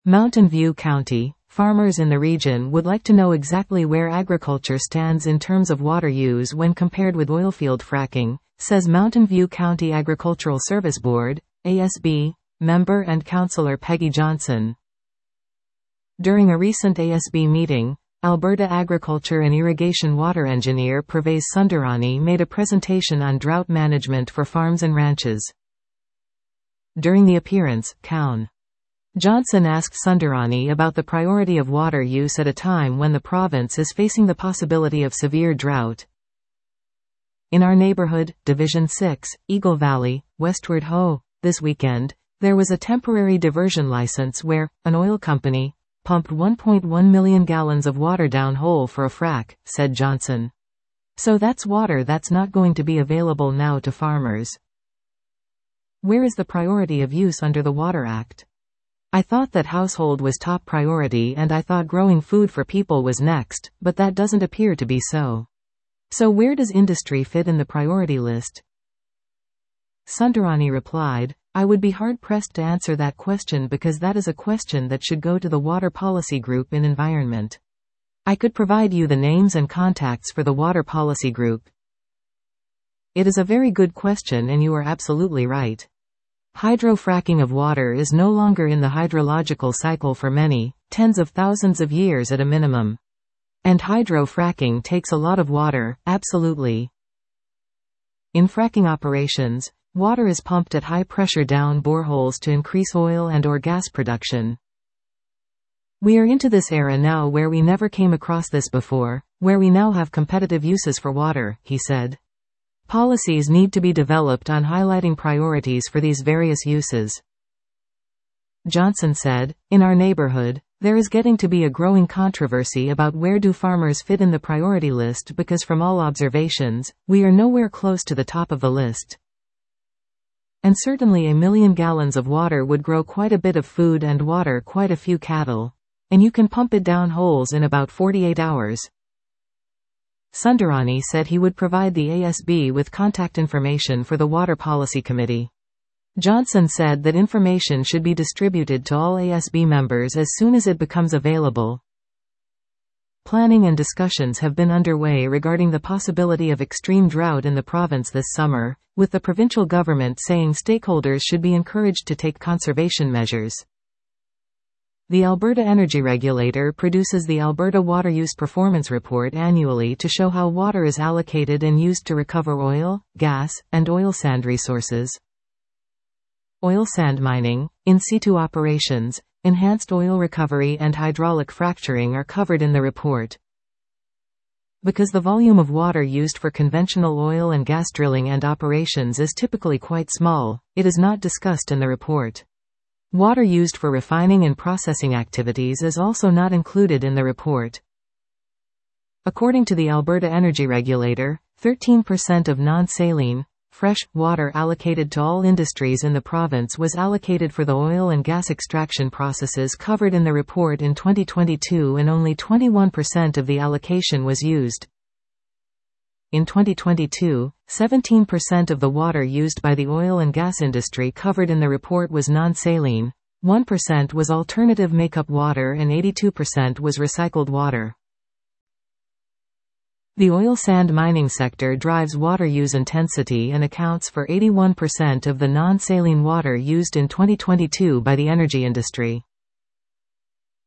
Mountain View County, farmers in the region would like to know exactly where agriculture stands in terms of water use when compared with oilfield fracking, says Mountain View County Agricultural Service Board, ASB, member and councillor Peggy Johnson. During a recent ASB meeting, Alberta Agriculture and Irrigation Water Engineer Pervez Sundarani made a presentation on drought management for farms and ranches. During the appearance, Coun. Johnson asked Sundarani about the priority of water use at a time when the province is facing the possibility of severe drought. In our neighborhood, Division 6, Eagle Valley, Westward Ho, this weekend, there was a temporary diversion license where an oil company pumped 1.1 million gallons of water down hole for a frack, said Johnson. So that's water that's not going to be available now to farmers. Where is the priority of use under the Water Act? I thought that household was top priority and I thought growing food for people was next, but that doesn't appear to be so. So where does industry fit in the priority list? Sundarani replied, I would be hard-pressed to answer that question because that is a question that should go to the Water Policy Group in Environment. I could provide you the names and contacts for the Water Policy Group. It is a very good question and you are absolutely right. Hydrofracking of water is no longer in the hydrological cycle for many, tens of thousands of years at a minimum. And hydrofracking takes a lot of water, absolutely. In fracking operations, water is pumped at high pressure down boreholes to increase oil and/or gas production. We are into this era now where we never came across this before, where we now have competitive uses for water, he said. Policies need to be developed on highlighting priorities for these various uses. Johnson said, in our neighborhood, there is getting to be a growing controversy about where do farmers fit in the priority list because from all observations, we are nowhere close to the top of the list. And certainly 1 million gallons of water would grow quite a bit of food and water quite a few cattle. And you can pump it down holes in about 48 hours. Sundarani said he would provide the ASB with contact information for the Water Policy Committee. Johnson said that information should be distributed to all ASB members as soon as it becomes available. Planning and discussions have been underway regarding the possibility of extreme drought in the province this summer, with the provincial government saying stakeholders should be encouraged to take conservation measures. The Alberta Energy Regulator produces the Alberta Water Use Performance Report annually to show how water is allocated and used to recover oil, gas, and oil sand resources. Oil sand mining, in situ operations, enhanced oil recovery and hydraulic fracturing are covered in the report. Because the volume of water used for conventional oil and gas drilling and operations is typically quite small, it is not discussed in the report. Water used for refining and processing activities is also not included in the report. According to the Alberta Energy Regulator, 13% of non-saline, fresh water allocated to all industries in the province was allocated for the oil and gas extraction processes covered in the report in 2022 and only 21% of the allocation was used. In 2022, 17% of the water used by the oil and gas industry covered in the report was non-saline, 1% was alternative makeup water and 82% was recycled water. The oil sand mining sector drives water use intensity and accounts for 81% of the non-saline water used in 2022 by the energy industry.